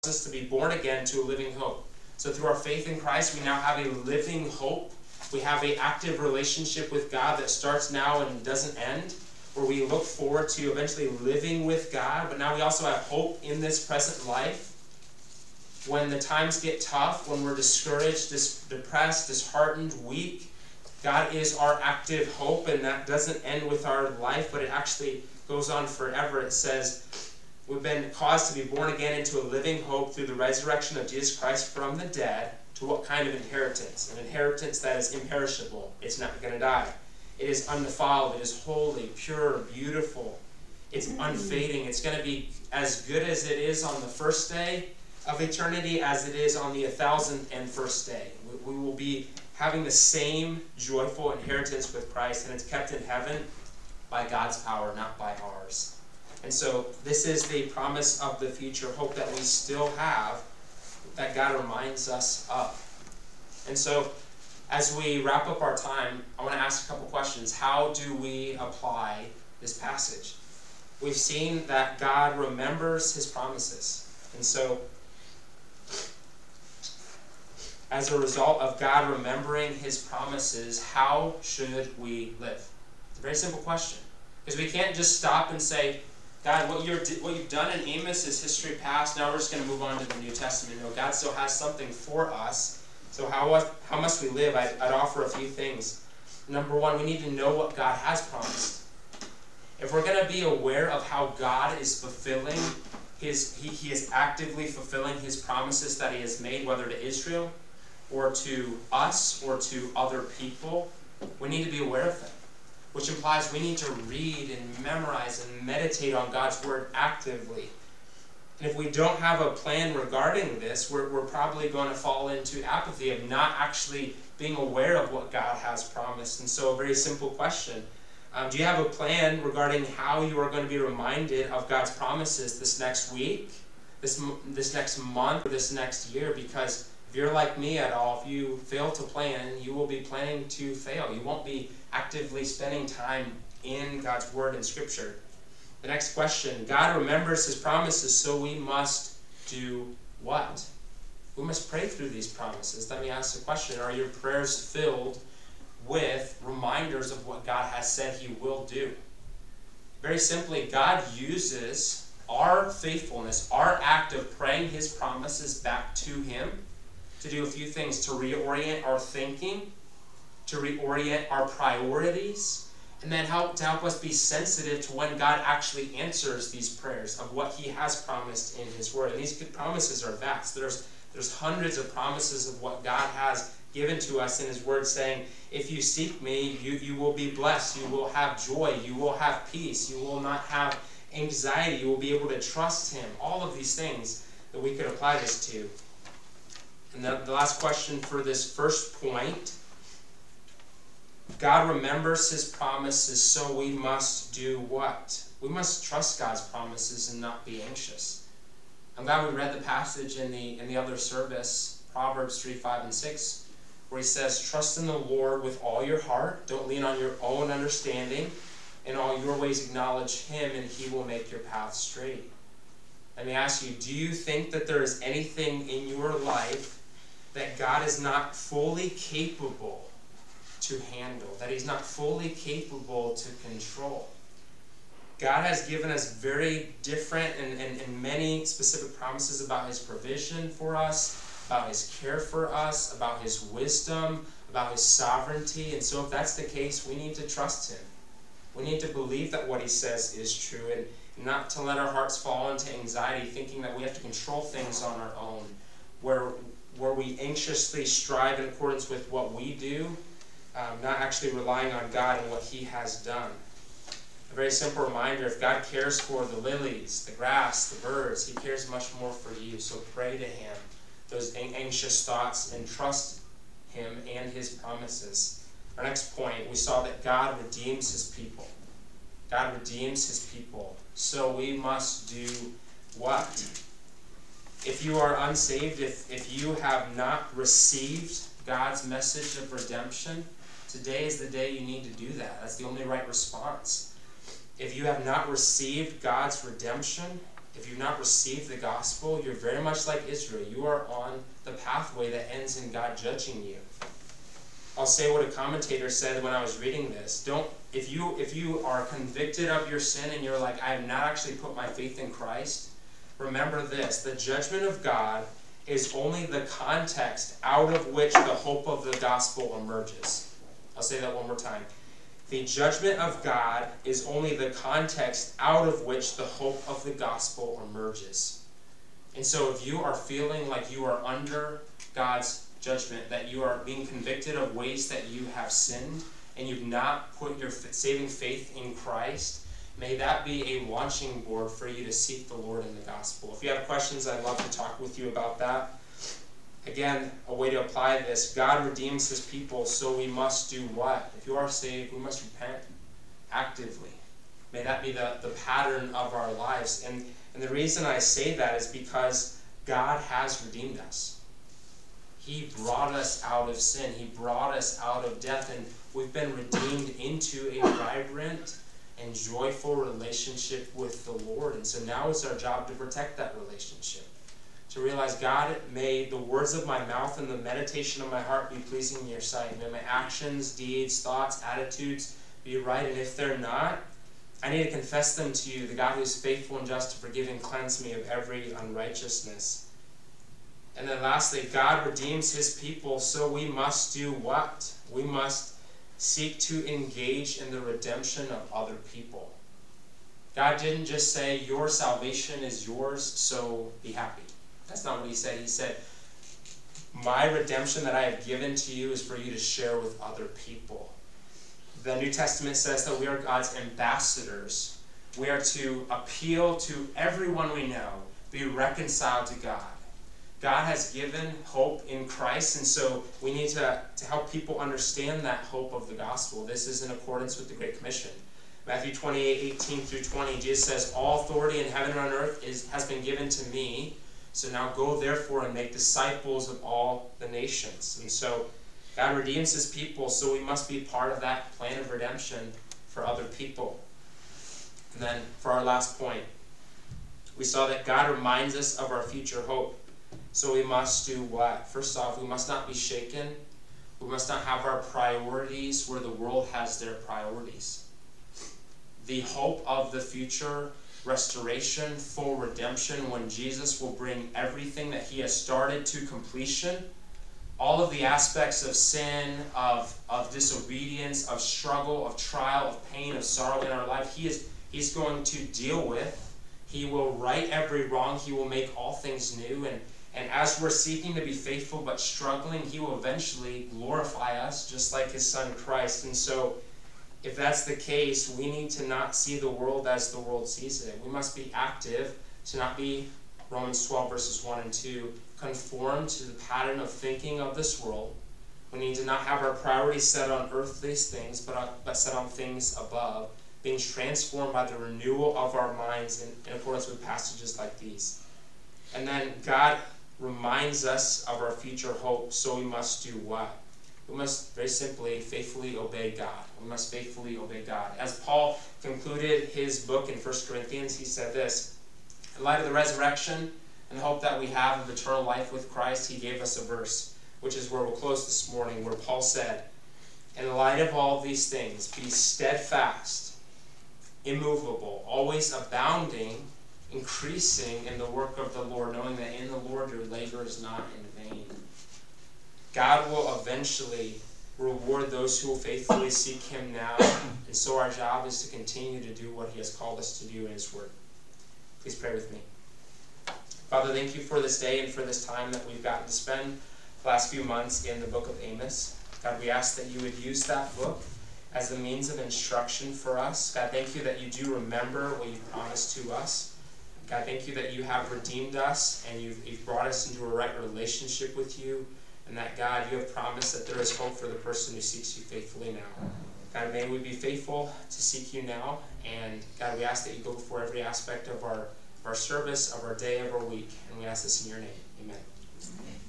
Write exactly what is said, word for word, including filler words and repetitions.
us to be born again to a living hope. So through our faith in Christ, we now have a living hope. We have an active relationship with God that starts now and doesn't end, where we look forward to eventually living with God. But now we also have hope in this present life. When the times get tough, when we're discouraged, dis- depressed, disheartened, weak, God is our active hope, and that doesn't end with our life, but it actually goes on forever. It says, we've been caused to be born again into a living hope through the resurrection of Jesus Christ from the dead. To what kind of inheritance? An inheritance that is imperishable. It's not going to die. It is undefiled. It is holy, pure, beautiful. It's unfading. It's going to be as good as it is on the first day of eternity as it is on the thousandth and first day. We, we will be having the same joyful inheritance with Christ, and it's kept in heaven by God's power, not by ours. And so this is the promise of the future hope that we still have, that God reminds us of. And so as we wrap up our time, I want to ask a couple questions. How do we apply this passage? We've seen that God remembers his promises. And so as a result of God remembering his promises, how should we live? It's a very simple question. Because we can't just stop and say, God, what, you're, what you've done in Amos is history past. Now we're just going to move on to the New Testament. No, God still has something for us. So how, how must we live? I'd, I'd offer a few things. Number one, we need to know what God has promised. If we're going to be aware of how God is fulfilling his, he, he is actively fulfilling his promises that he has made, whether to Israel or to us or to other people, we need to be aware of them. Which implies we need to read and memorize and meditate on God's word actively. And if we don't have a plan regarding this, we're, we're probably going to fall into apathy of not actually being aware of what God has promised. And so a very simple question. Um, do you have a plan regarding how you are going to be reminded of God's promises this next week, this, this next month, or this next year? Because if you're like me at all, if you fail to plan, you will be planning to fail. You won't be actively spending time in God's word and scripture. The next question, God remembers his promises, so we must do what? We must pray through these promises. Let me ask the question, are your prayers filled with reminders of what God has said he will do? Very simply, God uses our faithfulness, our act of praying his promises back to him, to do a few things, to reorient our thinking, to reorient our priorities, and then help to help us be sensitive to when God actually answers these prayers of what he has promised in his word. And these promises are vast. There's, there's hundreds of promises of what God has given to us in his word, saying, if you seek me, you, you will be blessed, you will have joy, you will have peace, you will not have anxiety, you will be able to trust him. All of these things that we could apply this to. And the, the last question for this first point, God remembers his promises, so we must do what? We must trust God's promises and not be anxious. I'm glad we read the passage in the in the other service, Proverbs three, five, and six, where he says, trust in the Lord with all your heart. Don't lean on your own understanding. In all your ways acknowledge him, and he will make your path straight. Let me ask you, do you think that there is anything in your life that God is not fully capable to handle, that he's not fully capable to control? God has given us very different and, and, and many specific promises about his provision for us, about his care for us, about his wisdom, about his sovereignty. And so if that's the case, we need to trust him. We need to believe that what he says is true, and not to let our hearts fall into anxiety, thinking that we have to control things on our own, where where we anxiously strive in accordance with what we do, um, not actually relying on God and what he has done. A very simple reminder, if God cares for the lilies, the grass, the birds, he cares much more for you. So pray to him those anxious thoughts and trust him and his promises. Our next point, we saw that God redeems his people. God redeems his people. So we must do what? If you are unsaved, if, if you have not received God's message of redemption, today is the day you need to do that. That's the only right response. If you have not received God's redemption, if you've not received the gospel, you're very much like Israel. You are on the pathway that ends in God judging you. I'll say what a commentator said when I was reading this. Don't if you if you are convicted of your sin and you're like, I have not actually put my faith in Christ, remember this: the judgment of God is only the context out of which the hope of the gospel emerges. I'll say that one more time. The judgment of God is only the context out of which the hope of the gospel emerges. And so if you are feeling like you are under God's judgment, that you are being convicted of ways that you have sinned, and you've not put your saving faith in Christ, may that be a launching board for you to seek the Lord in the gospel. If you have questions, I'd love to talk with you about that. Again, a way to apply this: God redeems his people, so we must do what? If you are saved, we must repent actively. May that be the, the pattern of our lives. And, and the reason I say that is because God has redeemed us. He brought us out of sin. He brought us out of death, and we've been redeemed into a vibrant and joyful relationship with the Lord. And so now it's our job to protect that relationship. To realize, God, may the words of my mouth and the meditation of my heart be pleasing in your sight. May my actions, deeds, thoughts, attitudes be right. And if they're not, I need to confess them to you, the God who is faithful and just to forgive and cleanse me of every unrighteousness. And then lastly, God redeems his people, so we must do what? We must seek to engage in the redemption of other people. God didn't just say, your salvation is yours, so be happy. That's not what he said. He said, my redemption that I have given to you is for you to share with other people. The New Testament says that we are God's ambassadors. We are to appeal to everyone we know, be reconciled to God. God has given hope in Christ, and so we need to, to help people understand that hope of the gospel. This is in accordance with the Great Commission. Matthew twenty-eight, eighteen through twenty, Jesus says, all authority in heaven and on earth is, has been given to me. So now go therefore and make disciples of all the nations. And so God redeems his people, so we must be part of that plan of redemption for other people. And then for our last point, we saw that God reminds us of our future hope. So we must do what? First off, we must not be shaken. We must not have our priorities where the world has their priorities. The hope of the future restoration, full redemption, when Jesus will bring everything that he has started to completion, all of the aspects of sin, of, of disobedience, of struggle, of trial, of pain, of sorrow in our life, he is he's going to deal with. He will right every wrong. He will make all things new. And, and as we're seeking to be faithful but struggling, he will eventually glorify us just like his son Christ. And so if that's the case, we need to not see the world as the world sees it. We must be active to not be, Romans twelve verses one and two, conformed to the pattern of thinking of this world. We need to not have our priorities set on earthly things, but, on, but set on things above, being transformed by the renewal of our minds in, in accordance with passages like these. And then God reminds us of our future hope, so we must do what? We must very simply faithfully obey God. We must faithfully obey God. As Paul concluded his book in First Corinthians, he said this: in light of the resurrection and the hope that we have of eternal life with Christ, he gave us a verse, which is where we'll close this morning, where Paul said, in the light of all these things, be steadfast, immovable, always abounding, increasing in the work of the Lord, knowing that in the Lord your labor is not in vain. God will eventually reward those who will faithfully seek him now, and so our job is to continue to do what he has called us to do in his word. Please pray with me. Father, thank you for this day and for this time that we've gotten to spend the last few months in the book of Amos. God, we ask that you would use that book as a means of instruction for us. God, thank you that you do remember what you promised to us. God, thank you that you have redeemed us and you've, you've brought us into a right relationship with you. And that, God, you have promised that there is hope for the person who seeks you faithfully now. God, may we be faithful to seek you now. And, God, we ask that you go before every aspect of our, of our service, of our day, of our week. And we ask this in your name. Amen.